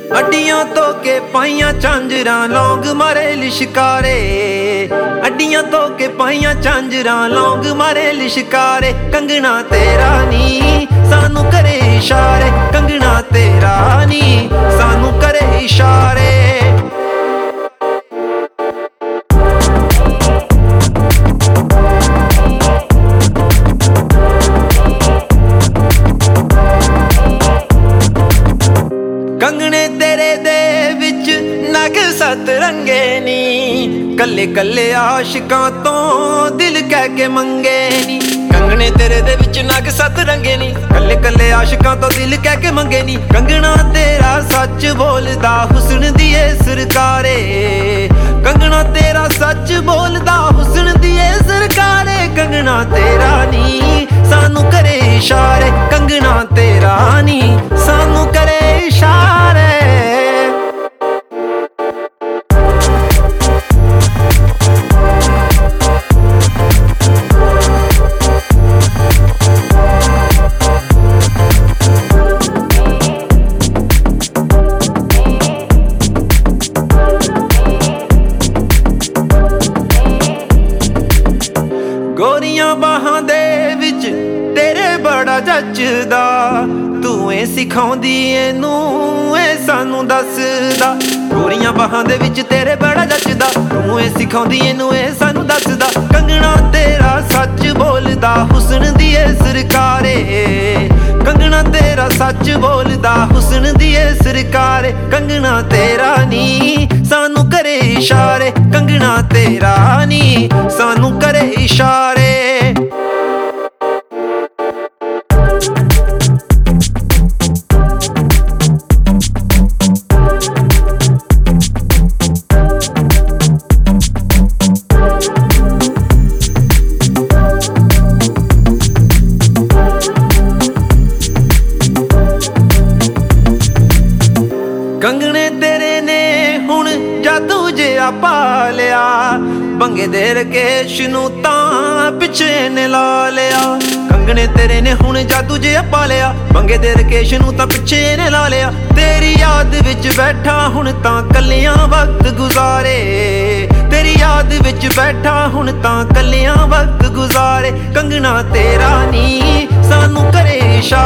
ਅੱਡੀਆਂ ਧੋ ਕੇ ਪਾਈਆਂ ਝਾਂਜਰਾਂ ਲੌਂਗ ਮਾਰੇ ਲਿਸ਼ਕਾਰੇ। ਅੱਡੀਆਂ ਧੋ ਕੇ ਪਾਈਆਂ ਝਾਂਜਰਾਂ ਲੌਂਗ ਮਾਰੇ ਲਿਸ਼ਕਾਰੇ। ਕੰਗਣਾ ਤੇਰਾ ਨੀ ਸਾਨੂੰ ਕਰੇ ਇਸ਼ਾਰੇ। ਕੰਗਣਾ ਤੇਰਾ ਨੀ ਸਾਨੂੰ ਕਰੇ ਇਸ਼ਾਰੇ। ਕੰਗਣੇ ਤੇਰੇ ਦੇ ਵਿੱਚ ਨਗ ਸੱਤ ਰੰਗੇ ਨੀ। ਕੱਲੇ ਕੱਲੇ ਆਸ਼ਿਕਾਂ ਤੋਂ ਦਿਲ ਕਹਿ ਕੇ ਮੰਗੇ ਨੀ। ਕੰਗਣੇ ਤੇਰੇ ਦੇ ਵਿੱਚ ਨਗ ਸੱਤ ਰੰਗੇ ਨੀ। ਕੱਲੇ ਕੱਲੇ ਆਸ਼ਿਕਾਂ ਤੋਂ ਦਿਲ ਕਹਿ ਕੇ ਮੰਗੇ ਨੀ। ਕੰਗਣਾ ਤੇਰਾ ਸੱਚ ਬੋਲਦਾ ਹੁਸਨ ਦੀ ਏ ਸਰਕਾਰੇ। ਕੰਗਣਾ ਤੇਰਾ ਸੱਚ ਬੋਲਦਾ ਹੁਸਨ ਦੀ ਏ ਸਰਕਾਰੇ। ਕੰਗਣਾ ਤੇਰਾ ਨੀ ਸਾਨੂੰ ਕਰੇ ਇਸ਼ਾਰੇ। ਕੰਗਣਾ ਤੇਰਾ ਨੀ ਸਾਨੂੰ ਕਰੇ ਇਸ਼ਾਰੇ। ਗੋਰੀਆਂ ਬਾਹਾਂ ਦੇ ਵਿੱਚ ਤੇਰੇ ਬੜਾ ਜੱਚਦਾ। ਤੂੰ ਏ ਸਿਖਾਉਂਦੀ ਇਹਨੂੰ ਏ ਸਾਨੂੰ ਦੱਸਦਾ। ਗੋਰੀਆਂ ਬਾਹਾਂ ਦੇ ਵਿੱਚ ਤੇਰੇ ਬੜਾ ਜੱਚਦਾ। ਤੂੰ ਏ ਸਿਖਾਉਂਦੀ ਇਹਨੂੰ ਏ ਸਾਨੂੰ ਦੱਸਦਾ। ਕੰਗਣਾ ਤੇਰਾ ਸੱਚ ਬੋਲਦਾ ਹੁਸਨ ਦੀ ਏ ਸਰਕਾਰੇ। ਕੰਗਣਾ ਤੇਰਾ ਸੱਚ ਬੋਲਦਾ ਹੁਸਨ ਦੀ ਏ ਸਰਕਾਰੇ। ਕੰਗਣਾ ਤੇਰਾ ਨੀ ਸਾਨੂੰ ਕਰੇ ਇਸ਼ਾਰੇ। ਕੰਗਣਾ ਤੇਰਾ ਨੀ ਸਾਨੂੰ ਕਰੇ ਇਸ਼ਾਰੇ। ਕੰਗਣੇ ਤੇਰੇ ਨੇ ਹੁਣ ਜਾਦੂ ਜਿਹਾ ਪਾ ਲਿਆ। ਬੰਗੇ ਦੇ ਰਕੇਸ਼ ਨੂੰ ਤਾਂ ਪਿੱਛੇ ਨੇ ਲਾ ਲਿਆ। ਕੰਗਣੇ ਤੇਰੇ ਨੇ ਹੁਣ ਜਾਦੂ ਜਿਹਾ ਪਾ ਲਿਆ। ਬੰਗੇ ਦੇ ਰਕੇਸ਼ ਨੂੰ ਤਾਂ ਪਿੱਛੇ ਨੇ ਲਾ ਲਿਆ। ਤੇਰੀ ਯਾਦ ਵਿੱਚ ਬੈਠਾ ਹੁਣ ਤਾਂ ਕੱਲਿਆਂ ਵਕਤ ਗੁਜ਼ਾਰੇ। ਤੇਰੀ ਯਾਦ ਵਿੱਚ ਬੈਠਾ ਹੁਣ ਤਾਂ ਕੱਲਿਆਂ ਵਕਤ ਗੁਜ਼ਾਰੇ। ਕੰਗਣਾ ਤੇਰਾ ਨੀ ਸਾਨੂੰ ਕਰੇ ਇਸ਼ਾਰੇ।